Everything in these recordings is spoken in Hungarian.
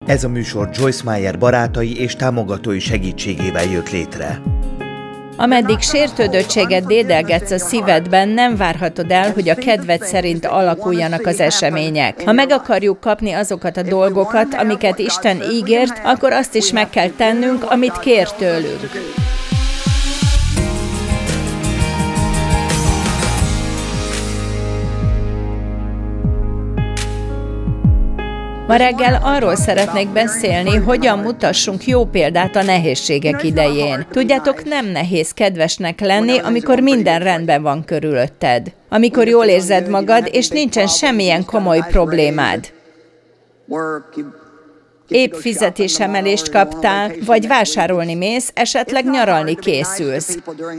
Ez a műsor Joyce Meyer barátai és támogatói segítségével jött létre. Ameddig sértődöttséget dédelgetsz a szívedben, nem várhatod el, hogy a kedved szerint alakuljanak az események. Ha meg akarjuk kapni azokat a dolgokat, amiket Isten ígért, akkor azt is meg kell tennünk, amit kér tőlünk. Ma reggel arról szeretnék beszélni, hogyan mutassunk jó példát a nehézségek idején. Tudjátok, nem nehéz kedvesnek lenni, amikor minden rendben van körülötted. Amikor jól érzed magad, és nincsen semmilyen komoly problémád. Épp fizetésemelést kaptál, vagy vásárolni mész, esetleg nyaralni készülsz.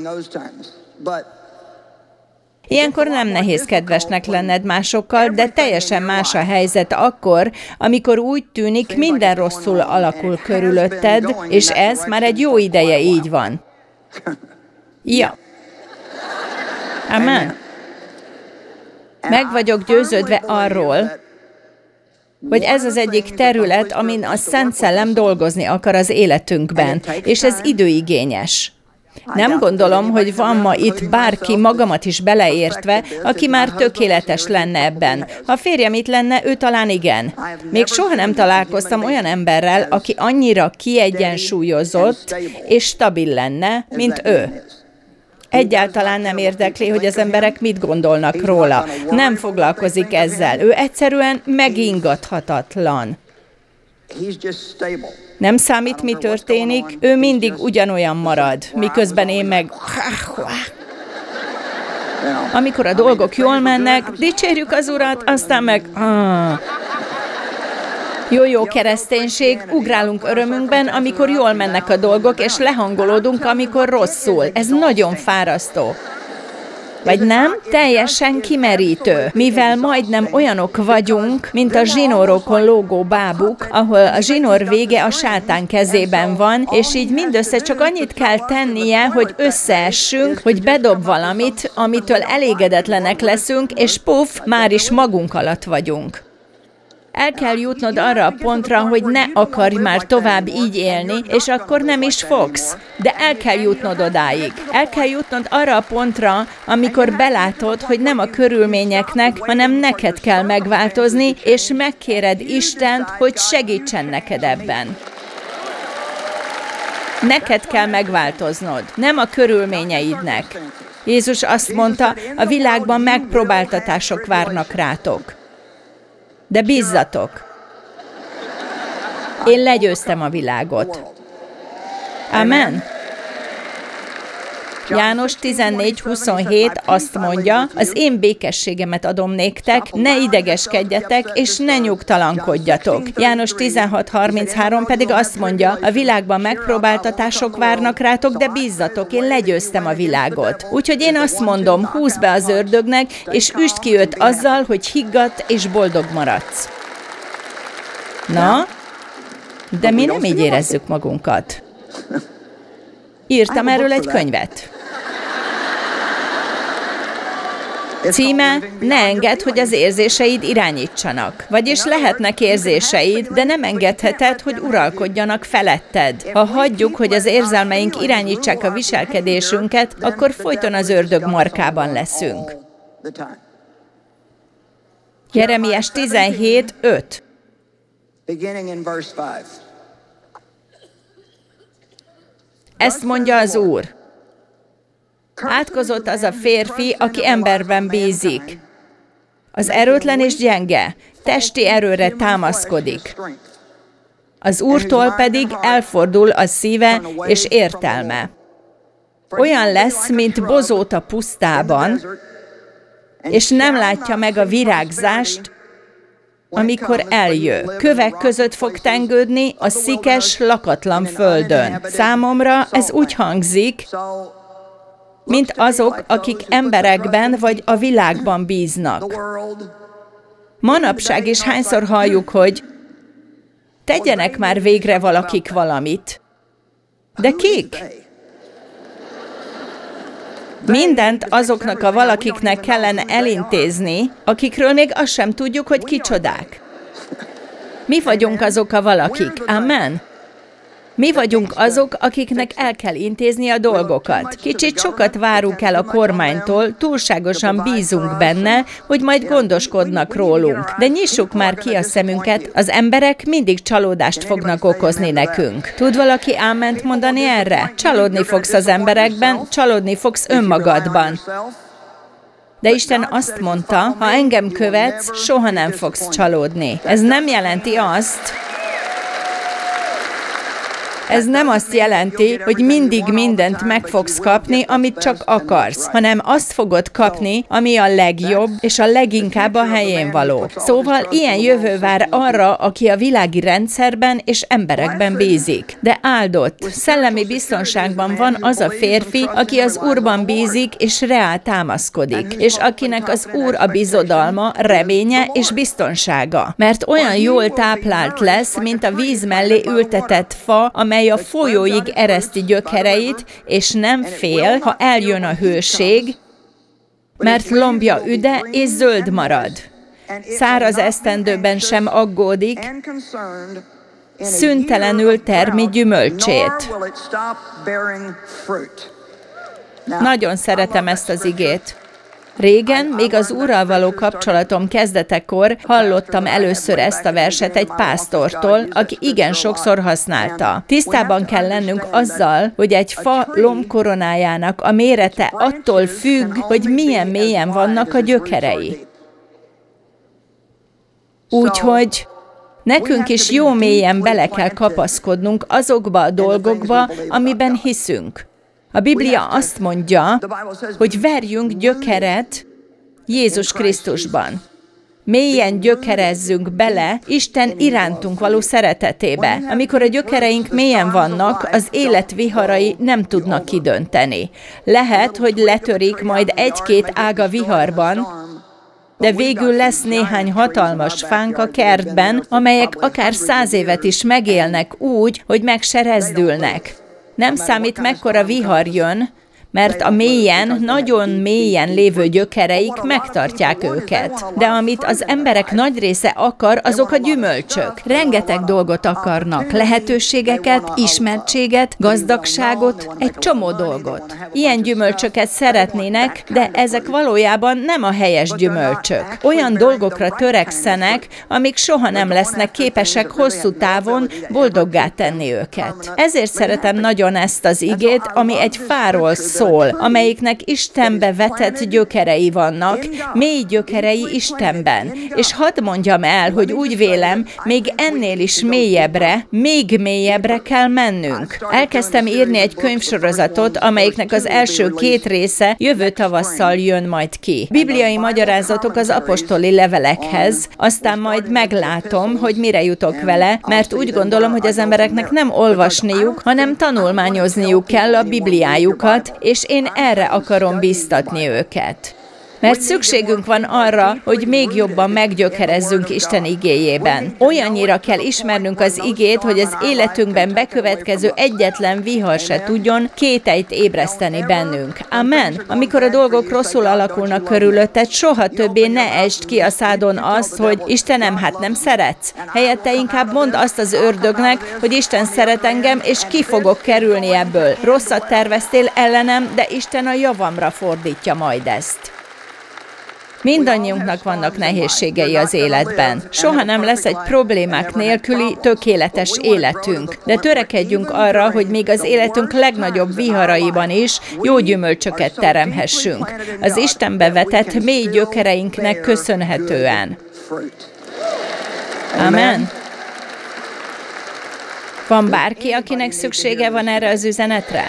Ilyenkor nem nehéz kedvesnek lenned másokkal, de teljesen más a helyzet akkor, amikor úgy tűnik, minden rosszul alakul körülötted, és ez már egy jó ideje így van. Ja. Amen. Meg vagyok győződve arról, hogy ez az egyik terület, amin a Szent Szellem dolgozni akar az életünkben, és ez időigényes. Nem gondolom, hogy van ma itt bárki, magamat is beleértve, aki már tökéletes lenne ebben. Ha a férjem itt lenne, ő talán igen. Még soha nem találkoztam olyan emberrel, aki annyira kiegyensúlyozott és stabil lenne, mint ő. Egyáltalán nem érdekli, hogy az emberek mit gondolnak róla. Nem foglalkozik ezzel. Ő egyszerűen megingathatatlan. Nem számít, mi történik, ő mindig ugyanolyan marad, miközben én meg... Amikor a dolgok jól mennek, dicsérjük az Urat, aztán meg... Jó kereszténység, ugrálunk örömünkben, amikor jól mennek a dolgok, és lehangolódunk, amikor rosszul. Ez nagyon fárasztó. Vagy nem? Teljesen kimerítő, mivel majdnem olyanok vagyunk, mint a zsinórokon lógó bábuk, ahol a zsinór vége a sátán kezében van, és így mindössze csak annyit kell tennie, hogy összeessünk, hogy bedob valamit, amitől elégedetlenek leszünk, és puf, már is magunk alatt vagyunk. El kell jutnod arra a pontra, hogy ne akarj már tovább így élni, és akkor nem is fogsz. De el kell jutnod odáig. El kell jutnod arra a pontra, amikor belátod, hogy nem a körülményeknek, hanem neked kell megváltozni, és megkéred Istent, hogy segítsen neked ebben. Neked kell megváltoznod, nem a körülményeidnek. Jézus azt mondta, a világban megpróbáltatások várnak rátok. De bízzatok! Én legyőztem a világot. Amen? János 14:27 azt mondja, az én békességemet adom néktek, ne idegeskedjetek, és ne nyugtalankodjatok. János 16:33 pedig azt mondja, a világban megpróbáltatások várnak rátok, de bízzatok, én legyőztem a világot. Úgyhogy én azt mondom, húzd be az ördögnek, és üsd ki őt azzal, hogy higgadt és boldog maradsz. Na? De mi nem így érezzük magunkat. Írtam erről egy könyvet. Címe, ne engedd, hogy az érzéseid irányítsanak. Vagyis lehetnek érzéseid, de nem engedheted, hogy uralkodjanak feletted. Ha hagyjuk, hogy az érzelmeink irányítsák a viselkedésünket, akkor folyton az ördög markában leszünk. Jeremiás 17:5. Ezt mondja az Úr. Átkozott az a férfi, aki emberben bízik. Az erőtlen és gyenge, testi erőre támaszkodik. Az Úrtól pedig elfordul a szíve és értelme. Olyan lesz, mint bozót a pusztában, és nem látja meg a virágzást, amikor eljö. Kövek között fog tengődni a szikes, lakatlan földön. Számomra ez úgy hangzik, mint azok, akik emberekben vagy a világban bíznak. Manapság is hányszor halljuk, hogy tegyenek már végre valakik valamit. De kik? Mindent azoknak a valakiknek kellene elintézni, akikről még azt sem tudjuk, hogy kicsodák. Mi vagyunk azok a valakik. Amen. Mi vagyunk azok, akiknek el kell intézni a dolgokat. Kicsit sokat várunk el a kormánytól, túlságosan bízunk benne, hogy majd gondoskodnak rólunk. De nyissuk már ki a szemünket, az emberek mindig csalódást fognak okozni nekünk. Tud valaki áment mondani erre? Csalódni fogsz az emberekben, csalódni fogsz önmagadban. De Isten azt mondta, ha engem követsz, soha nem fogsz csalódni. Ez nem jelenti azt, ez nem azt jelenti, hogy mindig mindent meg fogsz kapni, amit csak akarsz, hanem azt fogod kapni, ami a legjobb és a leginkább a helyén való. Szóval ilyen jövő vár arra, aki a világi rendszerben és emberekben bízik. De áldott, szellemi biztonságban van az a férfi, aki az Úrban bízik és reál támaszkodik, és akinek az Úr a bizodalma, reménye és biztonsága. Mert olyan jól táplált lesz, mint a víz mellé ültetett fa, amely a folyóig ereszti gyökereit, és nem fél, ha eljön a hőség, mert lombja üde és zöld marad. Száraz esztendőben sem aggódik, szüntelenül termi gyümölcsét. Nagyon szeretem ezt az igét. Régen, még az Úrral való kapcsolatom kezdetekor hallottam először ezt a verset egy pásztortól, aki igen sokszor használta. Tisztában kell lennünk azzal, hogy egy fa lombkoronájának a mérete attól függ, hogy milyen mélyen vannak a gyökerei. Úgyhogy nekünk is jó mélyen bele kell kapaszkodnunk azokba a dolgokba, amiben hiszünk. A Biblia azt mondja, hogy verjünk gyökeret Jézus Krisztusban. Mélyen gyökerezzünk bele Isten irántunk való szeretetébe. Amikor a gyökereink mélyen vannak, az élet viharai nem tudnak kidönteni. Lehet, hogy letörik majd egy-két ág a viharban, de végül lesz néhány hatalmas fánk a kertben, amelyek akár 100 évet is megélnek úgy, hogy meg se rezdülnek. Nem számít, mekkora vihar jön, mert a mélyen, nagyon mélyen lévő gyökereik megtartják őket. De amit az emberek nagy része akar, azok a gyümölcsök. Rengeteg dolgot akarnak, lehetőségeket, ismertséget, gazdagságot, egy csomó dolgot. Ilyen gyümölcsöket szeretnének, de ezek valójában nem a helyes gyümölcsök. Olyan dolgokra törekszenek, amik soha nem lesznek képesek hosszú távon boldoggá tenni őket. Ezért szeretem nagyon ezt az igét, ami egy fáról szól, amelyiknek Istenbe vetett gyökerei vannak, mély gyökerei Istenben. És hadd mondjam el, hogy úgy vélem, még ennél is mélyebbre, még mélyebbre kell mennünk. Elkezdtem írni egy könyvsorozatot, amelyiknek az első 2 része jövő tavasszal jön majd ki. Bibliai magyarázatok az apostoli levelekhez, aztán majd meglátom, hogy mire jutok vele, mert úgy gondolom, hogy az embereknek nem olvasniuk, hanem tanulmányozniuk kell a Bibliájukat, és én erre akarom biztatni őket. Mert szükségünk van arra, hogy még jobban meggyökerezzünk Isten igéjében. Olyannyira kell ismernünk az igét, hogy az életünkben bekövetkező egyetlen vihar se tudjon kételyt ébreszteni bennünk. Amen. Amikor a dolgok rosszul alakulnak körülötted, soha többé ne esd ki a szádon azt, hogy Istenem, hát nem szeretsz. Helyette inkább mondd azt az ördögnek, hogy Isten szeret engem, és ki fogok kerülni ebből. Rosszat terveztél ellenem, de Isten a javamra fordítja majd ezt. Mindannyiunknak vannak nehézségei az életben. Soha nem lesz egy problémák nélküli, tökéletes életünk. De törekedjünk arra, hogy még az életünk legnagyobb viharaiban is jó gyümölcsöket teremhessünk. Az Istenbe vetett mély gyökereinknek köszönhetően. Amen. Van bárki, akinek szüksége van erre az üzenetre?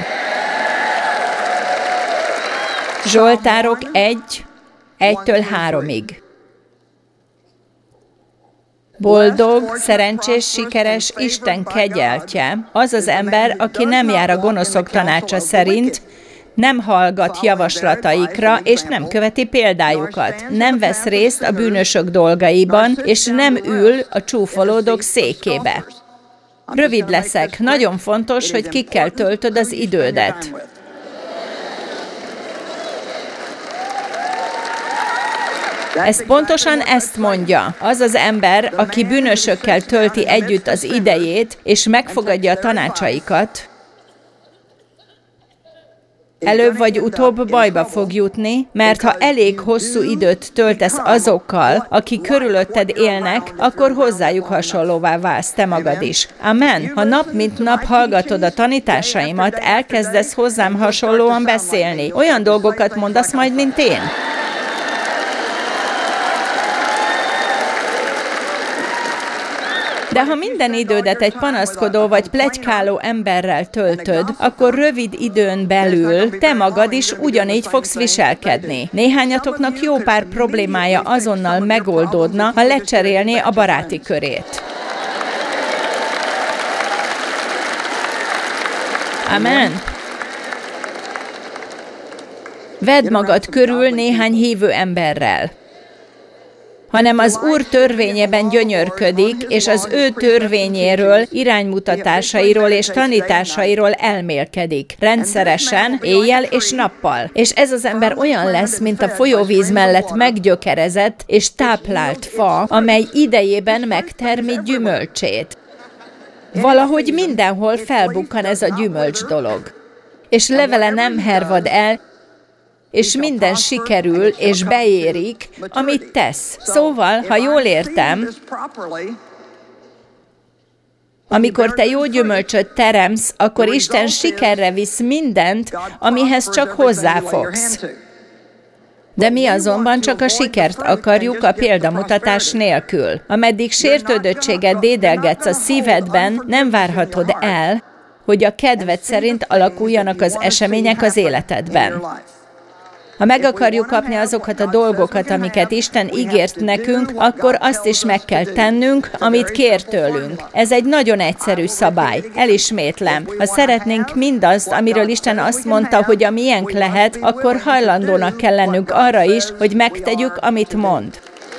Zsoltárok 1-től 3-ig. Boldog, szerencsés, sikeres, Isten kegyeltje az az ember, aki nem jár a gonoszok tanácsa szerint, nem hallgat javaslataikra, és nem követi példájukat. Nem vesz részt a bűnösök dolgaiban, és nem ül a csúfolódók székébe. Rövid leszek. Nagyon fontos, hogy kikkel töltöd az idődet. Ez pontosan ezt mondja. Az az ember, aki bűnösökkel tölti együtt az idejét, és megfogadja a tanácsaikat, előbb vagy utóbb bajba fog jutni, mert ha elég hosszú időt töltesz azokkal, akik körülötted élnek, akkor hozzájuk hasonlóvá válsz te magad is. Amen. Ha nap mint nap hallgatod a tanításaimat, elkezdesz hozzám hasonlóan beszélni. Olyan dolgokat mondasz majd, mint én. De ha minden idődet egy panaszkodó vagy pletykáló emberrel töltöd, akkor rövid időn belül te magad is ugyanígy fogsz viselkedni. Néhányatoknak jó pár problémája azonnal megoldódna, ha lecserélné a baráti körét. Amen. Vedd magad körül néhány hívő emberrel, hanem az Úr törvényében gyönyörködik, és az ő törvényéről, iránymutatásairól és tanításairól elmélkedik. Rendszeresen, éjjel és nappal. És ez az ember olyan lesz, mint a folyóvíz mellett meggyökerezett és táplált fa, amely idejében megtermi gyümölcsét. Valahogy mindenhol felbukkan ez a gyümölcs dolog. És levele nem hervad el, és minden sikerül, és beérik, amit tesz. Szóval, ha jól értem, amikor te jó gyümölcsöt teremsz, akkor Isten sikerre visz mindent, amihez csak hozzáfogsz. De mi azonban csak a sikert akarjuk a példamutatás nélkül. Ameddig sértődöttséget dédelgetsz a szívedben, nem várhatod el, hogy a kedved szerint alakuljanak az események az életedben. Ha meg akarjuk kapni azokat a dolgokat, amiket Isten ígért nekünk, akkor azt is meg kell tennünk, amit kér tőlünk. Ez egy nagyon egyszerű szabály. Elismétlem. Ha szeretnénk mindazt, amiről Isten azt mondta, hogy a miénk lehet, akkor hajlandónak kell lennünk arra is, hogy megtegyük, amit mond.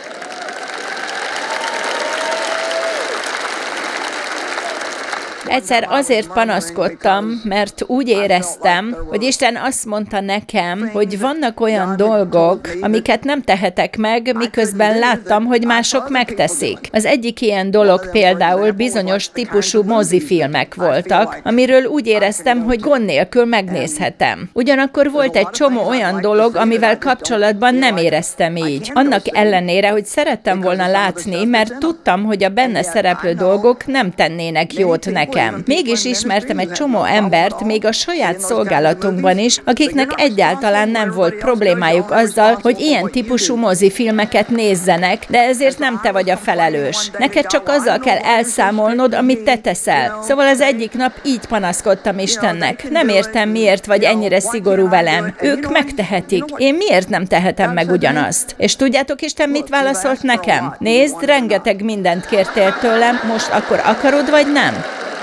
Egyszer azért panaszkodtam, mert úgy éreztem, hogy Isten azt mondta nekem, hogy vannak olyan dolgok, amiket nem tehetek meg, miközben láttam, hogy mások megteszik. Az egyik ilyen dolog például bizonyos típusú mozifilmek voltak, amiről úgy éreztem, hogy gond nélkül megnézhetem. Ugyanakkor volt egy csomó olyan dolog, amivel kapcsolatban nem éreztem így. Annak ellenére, hogy szerettem volna látni, mert tudtam, hogy a benne szereplő dolgok nem tennének jót nekem. Mégis ismertem egy csomó embert, még a saját szolgálatunkban is, akiknek egyáltalán nem volt problémájuk azzal, hogy ilyen típusú mozifilmeket nézzenek, de ezért nem te vagy a felelős. Neked csak azzal kell elszámolnod, amit te teszel. Szóval az egyik nap így panaszkodtam Istennek. Nem értem, miért vagy ennyire szigorú velem. Ők megtehetik. Én miért nem tehetem meg ugyanazt? És tudjátok, Isten mit válaszolt nekem? Nézd, rengeteg mindent kértél tőlem, most akkor akarod vagy nem?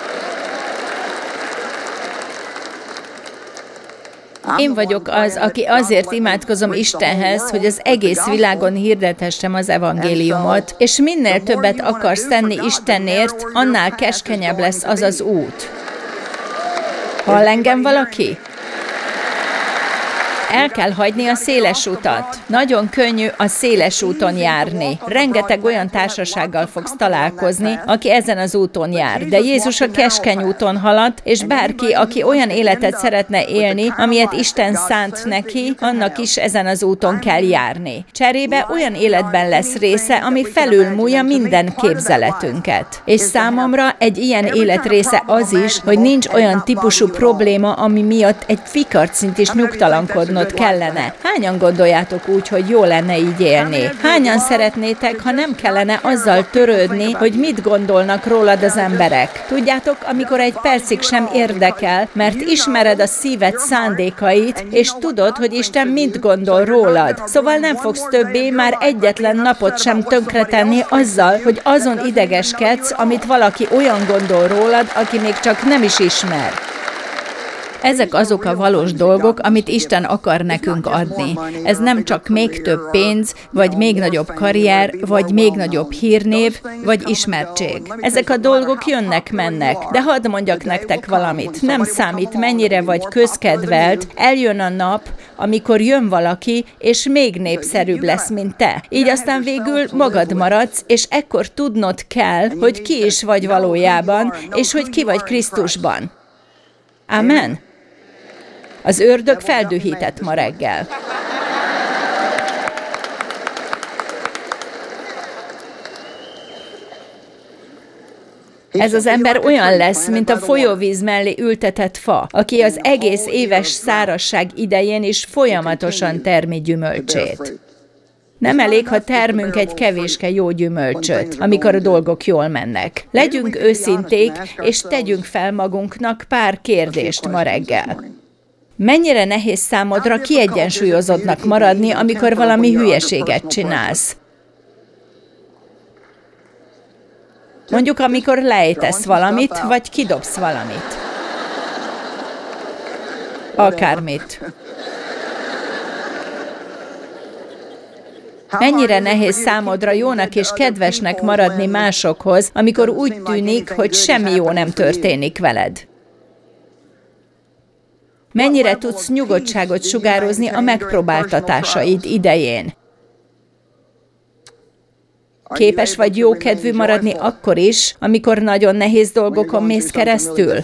Én vagyok az, aki azért imádkozom Istenhez, hogy az egész világon hirdethessem az evangéliumot, és minél többet akarsz tenni Istenért, annál keskenyebb lesz az az út. Hall engem valaki? El kell hagyni a széles utat. Nagyon könnyű a széles úton járni. Rengeteg olyan társasággal fogsz találkozni, aki ezen az úton jár. De Jézus a keskeny úton haladt, és bárki, aki olyan életet szeretne élni, amilyet Isten szánt neki, annak is ezen az úton kell járni. Cserébe olyan életben lesz része, ami felülmúlja minden képzeletünket. És számomra egy ilyen élet része az is, hogy nincs olyan típusú probléma, ami miatt egy fikarcint is nyugtalankodnod kellene. Hányan gondoljátok úgy, hogy jó lenne így élni? Hányan szeretnétek, ha nem kellene azzal törődni, hogy mit gondolnak rólad az emberek? Tudjátok, amikor egy percig sem érdekel, mert ismered a szíved szándékait, és tudod, hogy Isten mit gondol rólad. Szóval nem fogsz többé már egyetlen napot sem tönkretenni azzal, hogy azon idegeskedsz, amit valaki olyan gondol rólad, aki még csak nem is ismer. Ezek azok a valós dolgok, amit Isten akar nekünk adni. Ez nem csak még több pénz, vagy még nagyobb karrier, vagy még nagyobb hírnév, vagy ismertség. Ezek a dolgok jönnek-mennek, de hadd mondjak nektek valamit. Nem számít, mennyire vagy közkedvelt, eljön a nap, amikor jön valaki, és még népszerűbb lesz, mint te. Így aztán végül magad maradsz, és ekkor tudnod kell, hogy ki is vagy valójában, és hogy ki vagy Krisztusban. Amen. Az ördög feldühített ma reggel. Ez az ember olyan lesz, mint a folyóvíz mellé ültetett fa, aki az egész éves szárazság idején is folyamatosan termi gyümölcsét. Nem elég, ha termünk egy kevéske jó gyümölcsöt, amikor a dolgok jól mennek. Legyünk őszinték, és tegyünk fel magunknak pár kérdést ma reggel. Mennyire nehéz számodra kiegyensúlyozottnak maradni, amikor valami hülyeséget csinálsz? Mondjuk, amikor lejtesz valamit, vagy kidobsz valamit. Akármit. Mennyire nehéz számodra jónak és kedvesnek maradni másokhoz, amikor úgy tűnik, hogy semmi jó nem történik veled? Mennyire tudsz nyugodtságot sugározni a megpróbáltatásaid idején? Képes vagy jókedvű maradni akkor is, amikor nagyon nehéz dolgokon mész keresztül?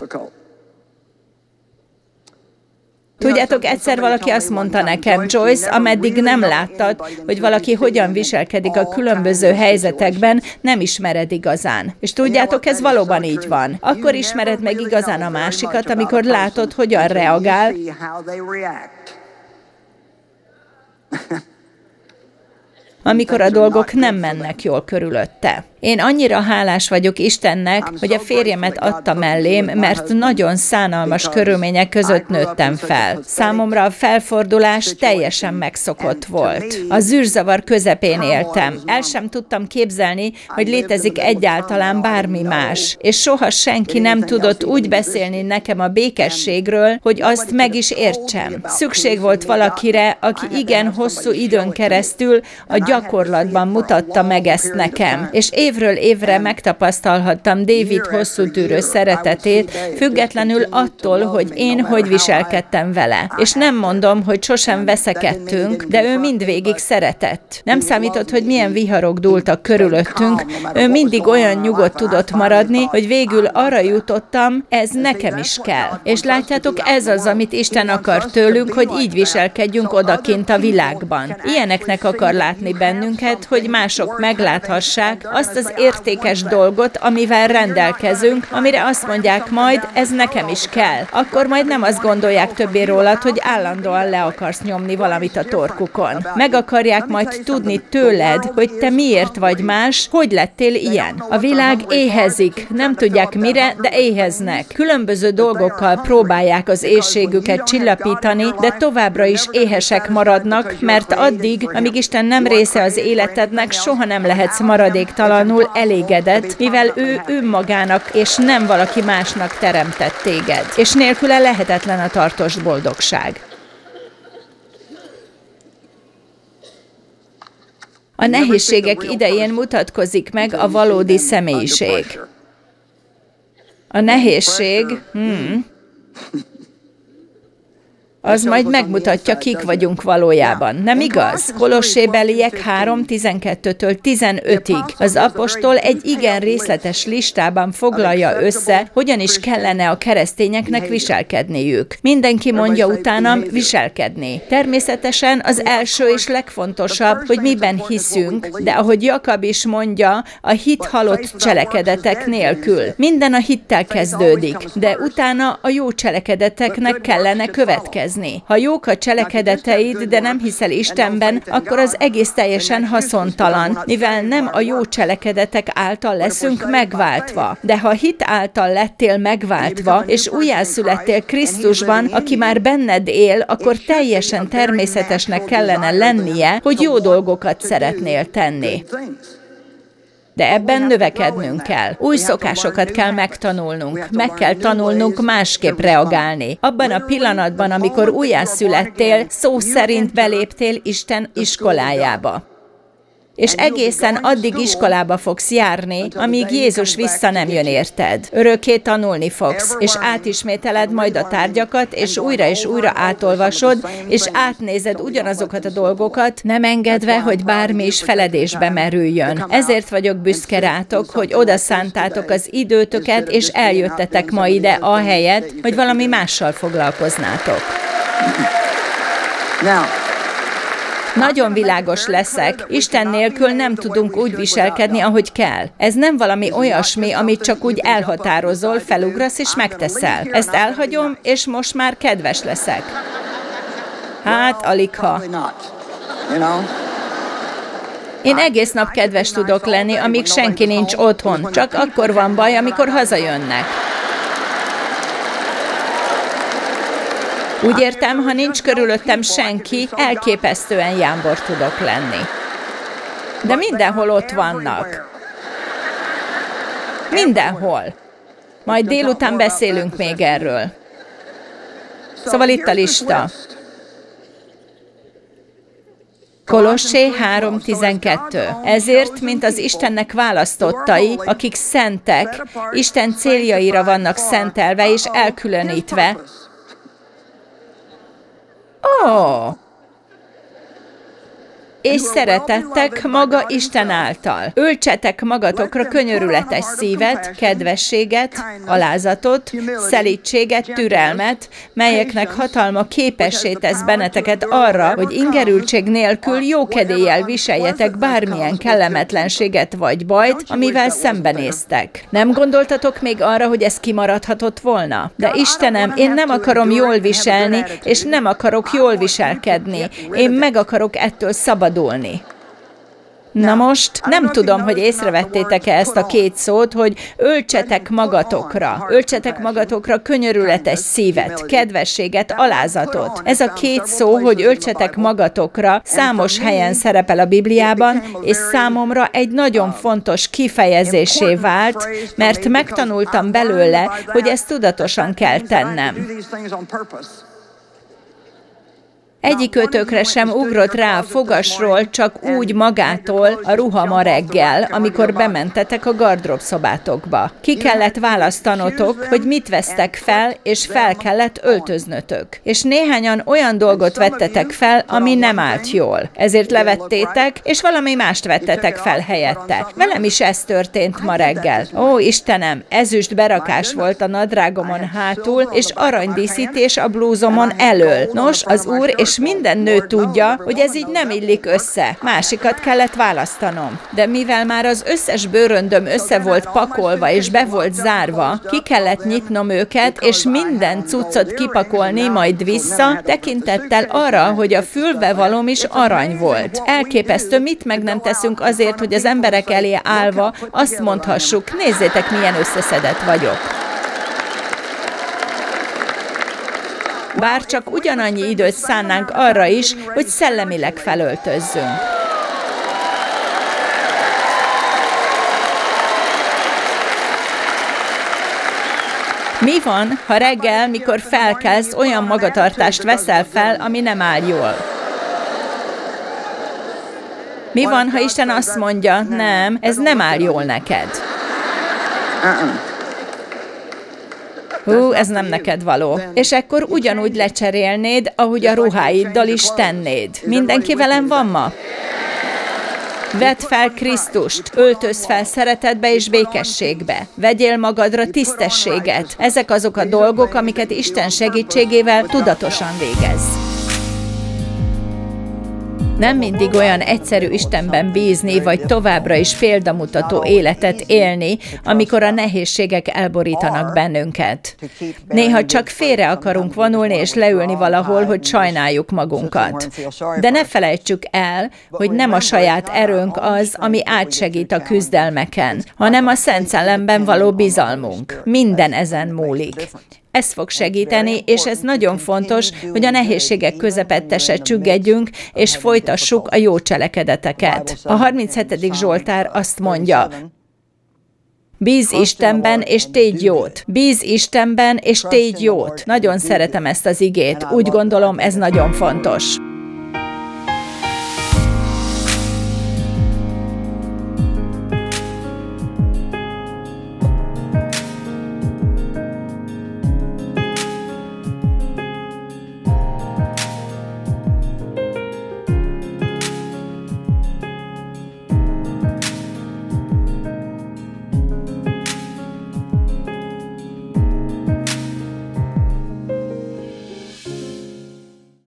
Tudjátok, egyszer valaki azt mondta nekem, Joyce, ameddig nem láttad, hogy valaki hogyan viselkedik a különböző helyzetekben, nem ismered igazán. És tudjátok, ez valóban így van. Akkor ismered meg igazán a másikat, amikor látod, hogyan reagál, amikor a dolgok nem mennek jól körülötte. Én annyira hálás vagyok Istennek, hogy a férjemet adta mellém, mert nagyon szánalmas körülmények között nőttem fel. Számomra a felfordulás teljesen megszokott volt. A zűrzavar közepén éltem. El sem tudtam képzelni, hogy létezik egyáltalán bármi más. És soha senki nem tudott úgy beszélni nekem a békességről, hogy azt meg is értsem. Szükség volt valakire, aki igen hosszú időn keresztül a gyakorlatban mutatta meg ezt nekem. És évről évre megtapasztalhattam David hosszú tűrő szeretetét, függetlenül attól, hogy én hogy viselkedtem vele. És nem mondom, hogy sosem veszekedtünk, de ő mindvégig szeretett. Nem számított, hogy milyen viharok dúltak körülöttünk, ő mindig olyan nyugodt tudott maradni, hogy végül arra jutottam, ez nekem is kell. És látjátok, ez az, amit Isten akar tőlünk, hogy így viselkedjünk odakint a világban. Ilyeneknek akar látni bennünket, hogy mások megláthassák azt az értékes dolgot, amivel rendelkezünk, amire azt mondják majd, ez nekem is kell. Akkor majd nem azt gondolják többé rólad, hogy állandóan le akarsz nyomni valamit a torkukon. Meg akarják majd tudni tőled, hogy te miért vagy más, hogy lettél ilyen. A világ éhezik, nem tudják mire, de éheznek. Különböző dolgokkal próbálják az éhségüket csillapítani, de továbbra is éhesek maradnak, mert addig, amíg Isten nem része az életednek, soha nem lehetsz maradéktalanul elégedett, mivel ő önmagának és nem valaki másnak teremtett téged. És nélküle lehetetlen a tartós boldogság. A nehézségek idején mutatkozik meg a valódi személyiség. A nehézség... az majd megmutatja, kik vagyunk valójában. Nem igaz? Kolossébeliek 3:12-től 15-ig. Az apostol egy igen részletes listában foglalja össze, hogyan is kellene a keresztényeknek viselkedniük. Mindenki mondja utánam viselkedni. Természetesen az első és legfontosabb, hogy miben hiszünk, de ahogy Jakab is mondja, a hit halott cselekedetek nélkül. Minden a hittel kezdődik, de utána a jó cselekedeteknek kellene következni. Ha jók a cselekedeteid, de nem hiszel Istenben, akkor az egész teljesen haszontalan, mivel nem a jó cselekedetek által leszünk megváltva. De ha hit által lettél megváltva, és újjászülettél Krisztusban, aki már benned él, akkor teljesen természetesnek kellene lennie, hogy jó dolgokat szeretnél tenni. De ebben növekednünk kell. Új szokásokat kell megtanulnunk. Meg kell tanulnunk másképp reagálni. Abban a pillanatban, amikor újjászülettél, szó szerint beléptél Isten iskolájába. És egészen addig iskolába fogsz járni, amíg Jézus vissza nem jön érted. Örökké tanulni fogsz, és átismételed majd a tárgyakat, és újra átolvasod, és átnézed ugyanazokat a dolgokat, nem engedve, hogy bármi is feledésbe merüljön. Ezért vagyok büszke rátok, hogy odaszántátok az időtöket, és eljöttetek ma ide ahelyett, hogy valami mással foglalkoznátok. Nagyon világos leszek. Isten nélkül nem tudunk úgy viselkedni, ahogy kell. Ez nem valami olyasmi, amit csak úgy elhatározol, felugrasz és megteszel. Ezt elhagyom, és most már kedves leszek. Hát, aligha. Én egész nap kedves tudok lenni, amíg senki nincs otthon. Csak akkor van baj, amikor hazajönnek. Úgy értem, ha nincs körülöttem senki, elképesztően jámbor tudok lenni. De mindenhol ott vannak. Mindenhol. Majd délután beszélünk még erről. Szóval itt a lista. Kolossé 3:12. Ezért, mint az Istennek választottai, akik szentek, Isten céljaira vannak szentelve és elkülönítve. És szeretettek maga Isten által. Öltsetek magatokra könyörületes szívet, kedvességet, alázatot, szelídséget, türelmet, melyeknek hatalma képessé tesz benneteket arra, hogy ingerültség nélkül jókedéllyel viseljetek bármilyen kellemetlenséget vagy bajt, amivel szembenéztek. Nem gondoltatok még arra, hogy ez kimaradhatott volna? De Istenem, én nem akarom jól viselni, és nem akarok jól viselkedni. Én meg akarok ettől szabadulni. Na most, nem tudom, hogy észrevettétek-e ezt a két szót, hogy öltsetek magatokra könyörületes szívet, kedvességet, alázatot. Ez a két szó, hogy öltsetek magatokra, számos helyen szerepel a Bibliában, és számomra egy nagyon fontos kifejezésé vált, mert megtanultam belőle, hogy ezt tudatosan kell tennem. Egyikőtökre sem ugrott rá a fogasról, csak úgy magától a ruha ma reggel, amikor bementetek a gardróbszobátokba. Ki kellett választanotok, hogy mit vesztek fel, és fel kellett öltöznötök. És néhányan olyan dolgot vettetek fel, ami nem állt jól. Ezért levettétek, és valami mást vettetek fel helyette. Velem is ez történt ma reggel. Ó, Istenem, ezüst berakás volt a nadrágomon hátul, és aranydíszítés a blúzomon elől. Nos, az Úr és minden nő tudja, hogy ez így nem illik össze. Másikat kellett választanom. De mivel már az összes bőröndöm össze volt pakolva és be volt zárva, ki kellett nyitnom őket, és minden cuccot kipakolni majd vissza, tekintettel arra, hogy a fülbevalóm is arany volt. Elképesztő, mit meg nem teszünk azért, hogy az emberek elé állva azt mondhassuk, nézzétek, milyen összeszedett vagyok. Bár csak ugyanannyi időt szánnánk arra is, hogy szellemileg felöltözzünk. Mi van, ha reggel, mikor felkelsz, olyan magatartást veszel fel, ami nem áll jól? Mi van, ha Isten azt mondja, nem, ez nem áll jól neked? Ez nem neked való. És ekkor ugyanúgy lecserélnéd, ahogy a ruháiddal is tennéd. Mindenki velem van ma? Vedd fel Krisztust, öltözz fel szeretetbe és békességbe. Vegyél magadra tisztességet. Ezek azok a dolgok, amiket Isten segítségével tudatosan végez. Nem mindig olyan egyszerű Istenben bízni, vagy továbbra is példamutató életet élni, amikor a nehézségek elborítanak bennünket. Néha csak félre akarunk vonulni és leülni valahol, hogy sajnáljuk magunkat. De ne felejtsük el, hogy nem a saját erőnk az, ami átsegít a küzdelmeken, hanem a Szent Szellemben való bizalmunk. Minden ezen múlik. Ez fog segíteni, és ez nagyon fontos, hogy a nehézségek közepette se csüggedjünk, és folytassuk a jó cselekedeteket. A 37. Zsoltár azt mondja: bízz Istenben, és tégy jót. Bízz Istenben, és tégy jót. Nagyon szeretem ezt az igét. Úgy gondolom, ez nagyon fontos.